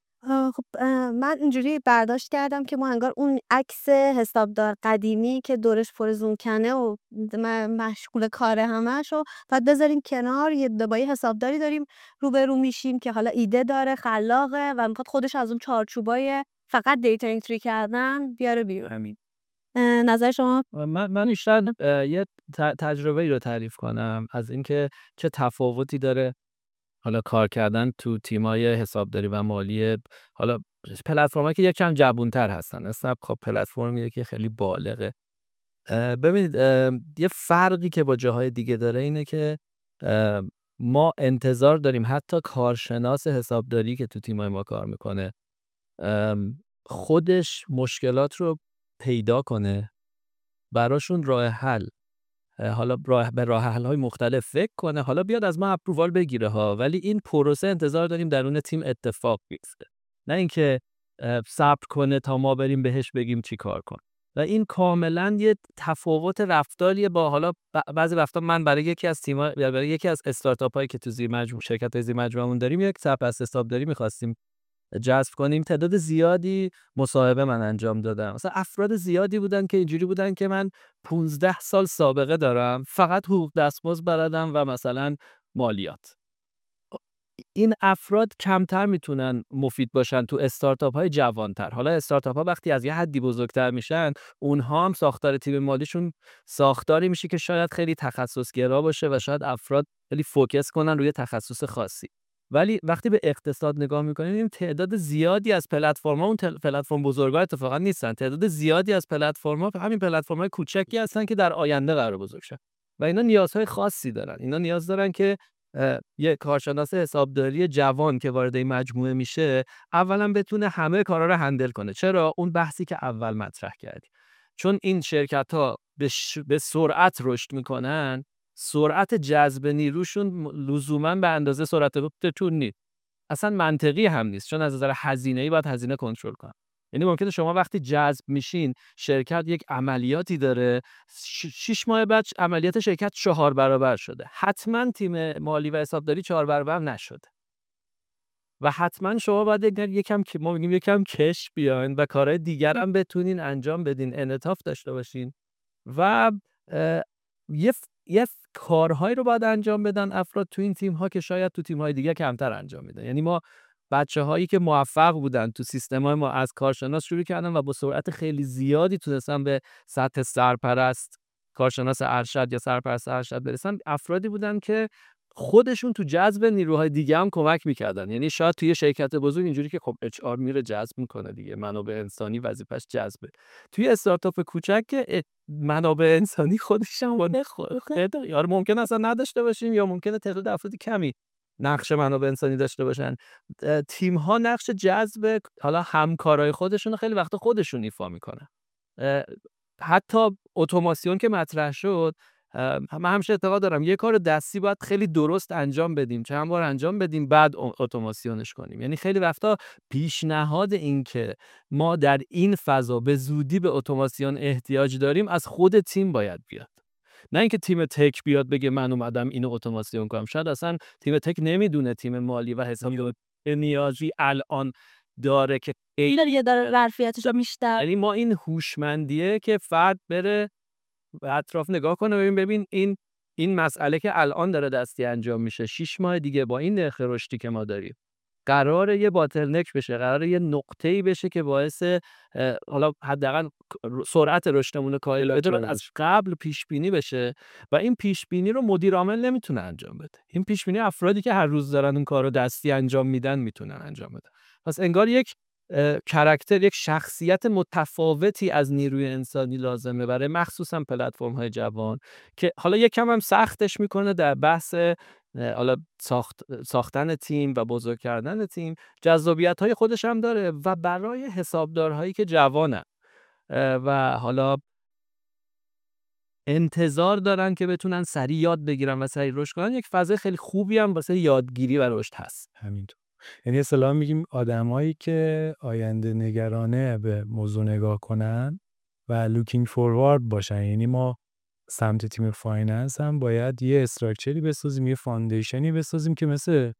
Speaker 1: خب من اینجوری برداشت کردم که ما انگار اون عکس حسابدار قدیمی که دورش پر زومکنه و مشغول کار همش رو باید بذاریم کنار، یه با یه حسابداری داریم روبرو میشیم که حالا ایده داره، خلاقه و میخواد خودش از اون چارچوبای فقط دیتا انتری کردن بیاره بیرون.
Speaker 3: همین.
Speaker 1: نظر شما؟
Speaker 3: من بیشتر یه تجربه‌ای رو تعریف کنم از اینکه چه تفاوتی داره حالا کار کردن تو تیمای حسابداری و مالی، حالا پلتفرمایی که یکم جوون‌تر هستن. اسنپ خب پلتفرمیه که خیلی بالغه. ببینید یه فرقی که با جاهای دیگه داره اینه که ما انتظار داریم حتی کارشناس حسابداری که تو تیمای ما کار میکنه خودش مشکلات رو پیدا کنه، براشون راه حل، حالا به راه حل‌های مختلف فکر کنه، حالا بیاد از ما اپرووال بگیره ها، ولی این پروسه انتظار داریم درون تیم اتفاق بیفته، نه اینکه صبر کنه تا ما بریم بهش بگیم چی کار کن. و این کاملا یه تفاوت رفتاریه با حالا بعضی وقتا من برای یکی از تیم‌ها، برای یکی از استارتاپ‌هایی که تو زیر مجموعه شرکت‌های زیر مجموعه‌مون داریم، یک سرپرست حسابداری می‌خواستیم جذب کنیم. تعداد زیادی مصاحبه من انجام دادم، مثلا افراد زیادی بودن که اینجوری بودن که من 15 سال سابقه دارم، فقط حقوق دستمزد بلدم و مثلا مالیات. این افراد کمتر میتونن مفید باشن تو استارتاپ های جوانتر. حالا استارتاپ ها وقتی از یه حدی بزرگتر میشن، اونها هم ساختار تیم مالیشون ساختاری میشه که شاید خیلی تخصص گرا باشه و شاید افراد خیلی فوکس کنن روی تخصص خاصی. ولی وقتی به اقتصاد نگاه میکنیم، میبینیم تعداد زیادی از پلتفرم‌ها، اون پلتفرم بزرگا اتفاقا نیستن، تعداد زیادی از پلتفرم‌ها همین پلتفرم‌های کوچکی هستن که در آینده قرار بزرگ شن و اینا نیازهای خاصی دارن. اینا نیاز دارن که یه کارشناس حسابداری جوان که وارد این مجموعه میشه، اولا بتونه همه کارا رو هندل کنه. چرا؟ اون بحثی که اول مطرح کردی، چون این شرکت‌ها به سرعت رشد میکنن، سرعت جذب نیروشون لزوما به اندازه سرعت رشدتون نیست، اصلا منطقی هم نیست، چون از نظر هزینه‌ای باید هزینه کنترل کنن. یعنی ممکنه شما وقتی جذب میشین، شرکت یک عملیاتی داره، 6 ماه بعد عملیات شرکت 4 برابر شده، حتما تیم مالی و حسابداری 4 برابر نشده و حتما شما باید یکم که ما میگیم یکم کش بیاین و کارهای دیگر هم بتونین انجام بدین، انعطاف داشته باشین و یه کارهایی رو باید انجام بدن افراد تو این تیم ها که شاید تو تیم های دیگه کمتر انجام میدن. یعنی ما بچه هایی که موفق بودن تو سیستم های ما از کارشناس شروع کردن و با سرعت خیلی زیادی تونستن به سطح سرپرست، کارشناس ارشد یا سرپرست ارشد برسن، افرادی بودن که خودشون تو جذب نیروهای دیگه هم کمک میکردن. یعنی شاید توی شرکت بزرگ اینجوری که خب اچ آر میره جذب میکنه دیگه، منابع انسانی وظیفش جذبه. توی استارتاپ کوچک که منابع انسانی خودش هم خیلی ممکن اصلا نداشته باشیم یا ممکنه تعداد افراد کمی نقش منابع انسانی داشته باشن. تیم ها نقش جذب حالا همکارای خودشون خیلی وقتا خودشون ایفا میکنن. حتی اتوماسیون که مطرح شد، من همیشه اعتقاد دارم یه کار دستی باید خیلی درست انجام بدیم، چند بار انجام بدیم بعد اتوماسیونش کنیم. یعنی خیلی وقتا پیشنهاد این که ما در این فضا به زودی به اتوماسیون احتیاج داریم از خود تیم باید بیاد، نه اینکه تیم تک بیاد بگه من اومدم اینو اتوماسیون کنم. شاید اصلا تیم تک نمیدونه تیم مالی و حسابداری نیازی الان داره که
Speaker 1: یه داره ظرفیتش بیشتر.
Speaker 3: یعنی ما این هوشمندیه که فرد بره به اطراف نگاه کنه، ببین این مسئله که الان داره دستی انجام میشه 6 ماه دیگه با این نرخ رشدی که ما داریم قراره یه باتلنک بشه، قراره یه نقطه‌ای بشه که باعث حالا حداقل سرعت رشدمون رو کاهش از قبل پیش بینی بشه و این پیش بینی رو مدیر عامل نمیتونه انجام بده. این پیش بینی افرادی که هر روز دارن اون کارو دستی انجام میدن میتونن انجام بدن. پس انگار یک کاراکتر، یک شخصیت متفاوتی از نیروی انسانی لازمه برای مخصوصا پلتفرم‌های جوان که حالا یکم هم سختش میکنه در بحث حالا ساختن تیم و بزرگ کردن تیم. جذابیت‌های خودش هم داره و برای حسابدارهایی که جوانن و حالا انتظار دارن که بتونن سریع یاد بگیرن و سریع رشد کنن، یک فضای خیلی خوبی هم واسه یادگیری و رشد هست.
Speaker 2: همینطور. یعنی اصطلاحاً میگیم آدمایی که آینده نگرانه به موضوع نگاه کنن و لوکینگ فوروارد باشن. یعنی ما سمت تیم فایننس هم باید یه استراکچری بسازیم، یه فاندیشنی بسازیم که مثل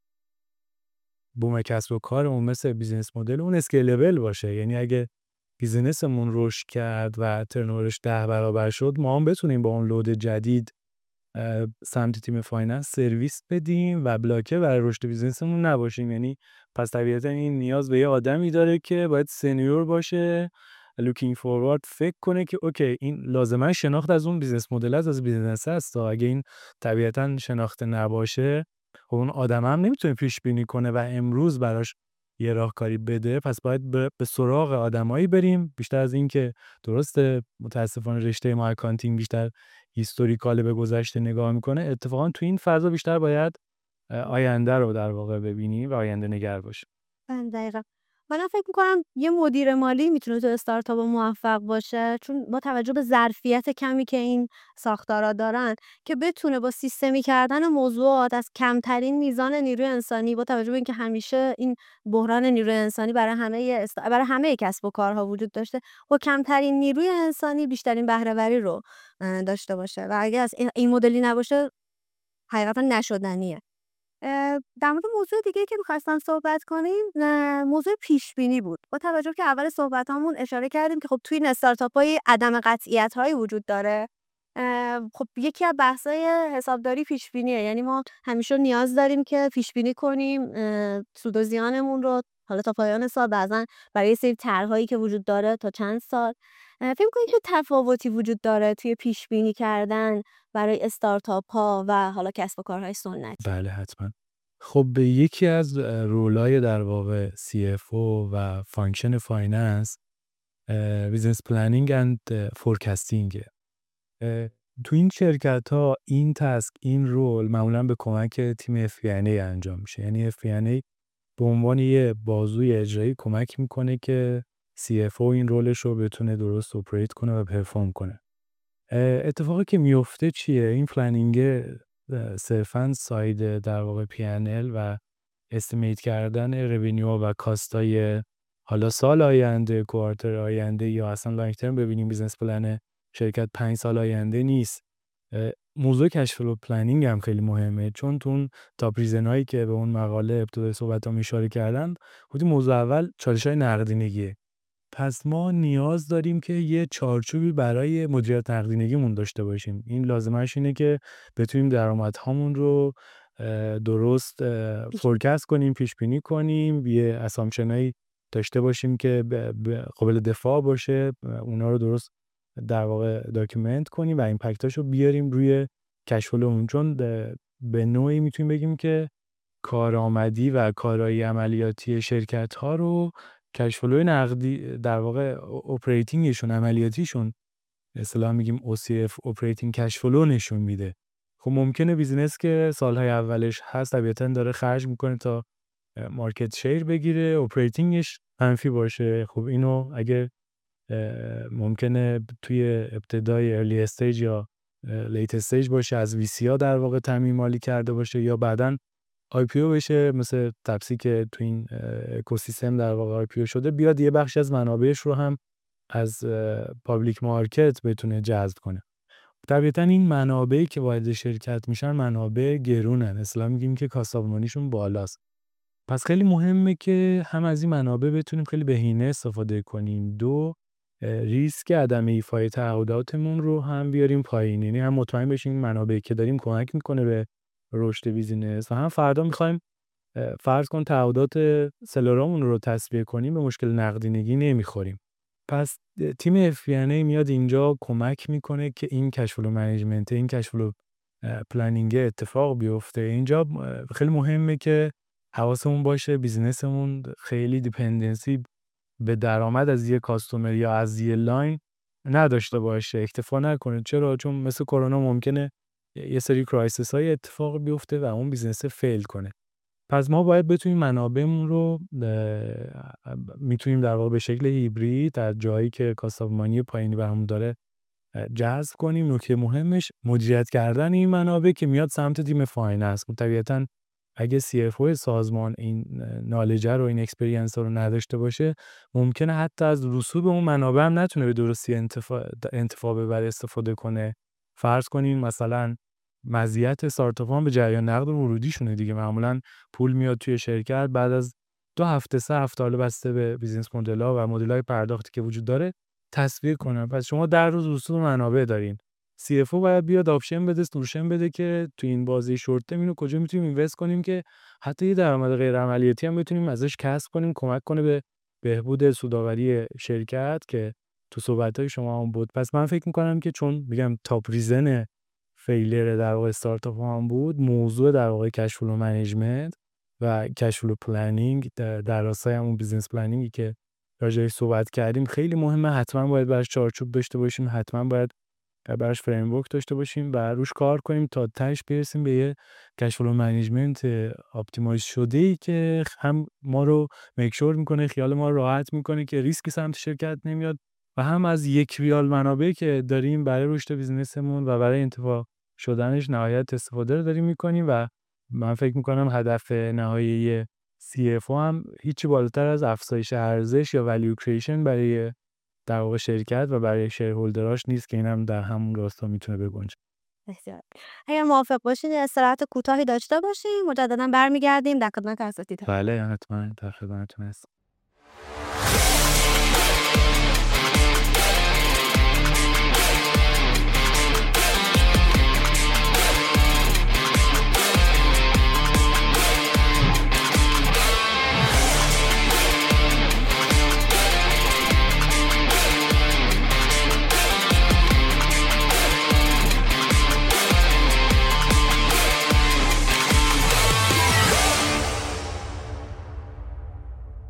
Speaker 2: بوم کسب و کارمون، مثل بیزینس مدل اون اسکیلبل باشه. یعنی اگه بیزینسمون رشد کرد و ترنورش 10 برابر شد، ما هم بتونیم با اون لود جدید سمت تیم فایننس سرویس بدیم و بلاکه برای رشد بیزینسمون نباشیم. یعنی پس طبیعتا این نیاز به یه آدمی داره که باید سنیور باشه، لوکینگ فوروارد فکر کنه که اوکی این لازمه شناخت از اون بیزنس مدل از بیزنس هست. اگه این طبیعتا شناخته نباشه خب اون آدم هم نمیتونه پیش بینی کنه و امروز براش یه راهکاری بده. پس باید به سراغ آدمایی بریم. بیشتر از این که درسته متاسفانه رشته ما اکانتینگ بیشتر هیستوریکال به گذشته نگاه میکنه، اتفاقا تو این فضا بیشتر باید آینده رو در واقع ببینیم و آینده نگر باشیم.
Speaker 1: دقیقاً. من فکر می‌کنم یه مدیر مالی میتونه تو استارتاپ موفق باشه، چون با توجه به ظرفیت کمی که این ساختارا دارن که بتونه با سیستمی کردن موضوعات از کمترین میزان نیروی انسانی، با توجه به اینکه همیشه این بحران نیروی انسانی برای همه کسب و کارها وجود داشته، با کمترین نیروی انسانی بیشترین بهره‌وری رو داشته باشه و اگه از این مدلی نباشه حقیقتا نشدنیه. در مورد موضوع دیگه‌ای که می‌خواستم صحبت کنیم، موضوع پیش‌بینی بود. با توجه که اول صحبتامون اشاره کردیم که خب توی این استارتاپ‌های عدم قطعیت‌هایی وجود داره. خب یکی از بحث‌های حسابداری پیش‌بینیه. یعنی ما همیشه نیاز داریم که پیش‌بینی کنیم سود و زیانمون رو، حالا تا پایان سال، بعضن برای یه سری طرح‌هایی که وجود داره تا چند سال. فکر می‌کنید چه تفاوتی وجود داره توی پیش‌بینی کردن برای استارتاپ‌ها و حالا کسب و کارهای سنتی؟
Speaker 2: بله حتما. خب یکی از رولای در واقع CFO و فانکشن فایننس بیزنس پلنینگ اند فورکاستینگ. تو این شرکت ها این تاسک، این رول معمولا به کمک تیم FP&A انجام میشه. یعنی FP&A به عنوان یه بازوی اجرایی کمک میکنه که CFO این رولش رو بتونه درست اپریت کنه و پرفورم کنه. اتفاقی که میفته چیه؟ این پلنینگ صرفاً ساید در واقع P&L و استیمیت کردن رونیو و کاستای حالا سال آینده، کوارتر آینده یا اصلا لانگ ترم ببینیم بیزنس پلن شرکت 5 سال آینده نیست. موضوع کش فلو پلنینگ هم خیلی مهمه، چون تو اون تاپ ریزنایی که به اون مقاله ابتدای صحبتام اشاره کردن، خودی موضوع اول چالش‌های نقدینگیه. پس ما نیاز داریم که یه چارچوبی برای مدیریت نقدینگیمون داشته باشیم. این لازمش اینه که بتونیم درآمدهامون رو درست فورکست کنیم، پیش بینی کنیم، یه اسامپشنایی داشته باشیم که قابل دفاع باشه، اونا رو درست در واقع داکیومنت کنیم و ایمپکتاشو بیاریم روی کش فلومون. چون به نوعی میتونیم بگیم که کارآمدی و کارایی عملیاتی شرکت‌ها رو کش فلوی نقدی در واقع اپریتینگشون، عملیاتیشون، اصطلاحاً میگیم OCF اپریتینگ کش فلو نشون میده. خب ممکنه بیزینس که سالهای اولش هست طبیعتاً داره خرج میکنه تا مارکت شیر بگیره، اپریتینگش منفی باشه. خب اینو اگه ممکنه توی ابتدای ارلی استیج یا لیت استیج باشه، از ویسی ها در واقع تامین مالی کرده باشه یا بعداً آی پی او بشه، مثل تپسی که تو این اکوسیستم در واقع آی پی او شده، بیاد یه بخش از منابعش رو هم از پابلیک مارکت بتونه جذب کنه. طبیعتاً این منابعی که وارد شرکت میشن منابع گرونن، اصلا میگیم که کاست آف مانیشون بالاست. پس خیلی مهمه که هم از این منابع بتونیم خیلی بهینه استفاده کنیم. دو، ریسک عدم ایفای تعهداتمون رو هم بیاریم پایین، یعنی هم مطمئن بشیم این منابعی که داریم کمک میکنه به رشد بیزینس و هم فردا میخوایم فرض کن تعهدات سلرامون رو تسویه کنیم به مشکل نقدینگی نمیخوریم. پس تیم FP&A میاد اینجا کمک میکنه که این کش فلو منیجمنت، این کش فلو پلنینگ اتفاق بیفته. اینجا خیلی مهمه که حواسمون باشه بیزینسمون خیلی دیپندنسی به درآمد از یه کاستومر یا از یه لاین نداشته باشه، اکتفا نکنه. چرا؟ چون مثل کرونا ممکنه یه سری کرایسیس های اتفاق بیفته و اون بیزینس فیل کنه. پس ما باید بتونیم منابعمون رو میتونیم در واقع به شکل هیبرید در جایی که کاست آف مانی پایینی برامون داره جذب کنیم. نکته مهمش مدیریت کردن این منابع که میاد سمت تیم فایننس. طبیعتاً اگه CFO سازمان این نالج رو، این اکسپریانس رو نداشته باشه، ممکنه حتی از رسوب اون منابع هم نتونه به درستی انتفاع ببره، استفاده کنه. فرض کنین مثلا مزیت استارتاپ ها به جریان نقد ورودیشونه دیگه. معمولا پول میاد توی شرکت بعد از 2 هفته 3 هفته، حالا بسته به بیزینس مدل ها و مدل های پرداختی که وجود داره، تصویر کنن. پس شما در روز رسوب منابع دارین، CFO باید بیاد آپشن بده، سولوشن بده که تو این بازی شورت ترم اینو کجا میتونیم اینوست کنیم که حتی یه درآمد غیر عملیاتی هم بتونیم ازش کسب کنیم، کمک کنه به بهبود سودآوری شرکت که تو صحبت‌های شما هم بود. پس من فکر می‌کنم که چون میگم تاپ ریزن فیلر در واقع استارتاپ هم بود، موضوع در واقع کش فلو منیجمنت و کش فلو پلنینگ در راستای همون بیزنس پلنینگی که راجعش صحبت کردیم خیلی مهمه. حتما باید براش چارچوب داشته باشیم، حتما باید براش فریم ورک داشته باشیم و روش کار کنیم تا تهش برسیم به یه کش فلو منیجمنت اپتیمایز شده‌ای که هم ما رو میکشور میکنه، خیال ما رو راحت میکنه که ریسکی سمت شرکت نمیاد و هم از یک ریال منابعی که داریم برای رشد بیزینسمون و برای انتفاع شدنش نهایت استفاده رو داریم میکنیم. و من فکر میکنم هدف نهایی CFO هم هیچی بالاتر از افزایش ارزش یا ولیو کریشن برای در واقع شرکت و برای شیرهولدراش نیست که اینم در همون راستا میتونه بگنجه.
Speaker 1: بسیار. اگر موافق باشین استراحت کوتاهی داشته باشیم، مجددا برمیگردیم در خدمت اساتید.
Speaker 2: بله حتما در خدمتتون هستم.